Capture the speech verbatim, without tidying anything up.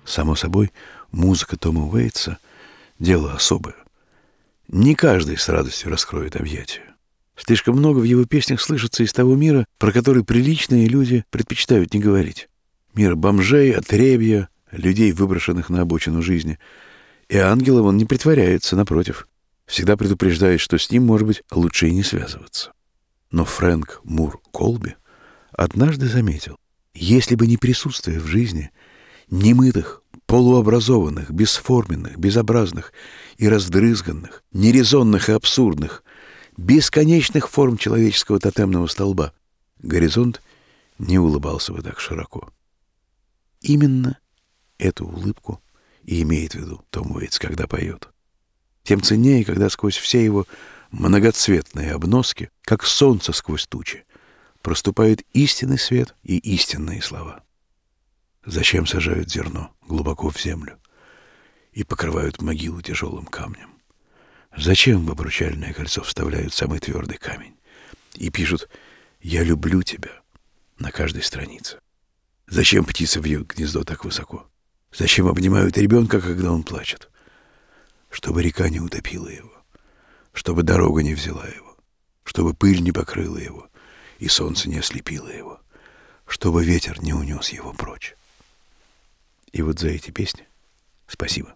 Само собой, музыка Тома Уэйтса — дело особое. Не каждый с радостью раскроет объятия. Слишком много в его песнях слышится из того мира, про который приличные люди предпочитают не говорить. Мир бомжей, отребья, людей, выброшенных на обочину жизни. И ангелом он не притворяется, напротив. Всегда предупреждает, что с ним, может быть, лучше и не связываться. Но Фрэнк Мур Колби однажды заметил, если бы не присутствие в жизни немытых, полуобразованных, бесформенных, безобразных и раздрызганных, нерезонных и абсурдных, бесконечных форм человеческого тотемного столба, горизонт не улыбался бы так широко. Именно эту улыбку и имеет в виду Том Уэйтс, когда поет. Тем ценнее, когда сквозь все его многоцветные обноски, как солнце сквозь тучи, проступает истинный свет и истинные слова. Зачем сажают зерно глубоко в землю и покрывают могилу тяжелым камнем? Зачем в обручальное кольцо вставляют самый твердый камень и пишут «Я люблю тебя» на каждой странице? Зачем птицы вьют гнездо так высоко? Зачем обнимают ребенка, когда он плачет? Чтобы река не утопила его, чтобы дорога не взяла его, чтобы пыль не покрыла его и солнце не ослепило его, чтобы ветер не унес его прочь. И вот за эти песни спасибо.